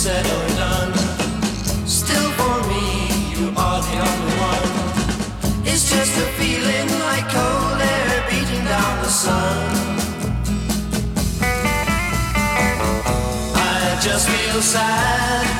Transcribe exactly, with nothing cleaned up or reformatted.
said or done. Still for me, you are the only one. It's just a feeling like cold air beating down the sun. I just feel sad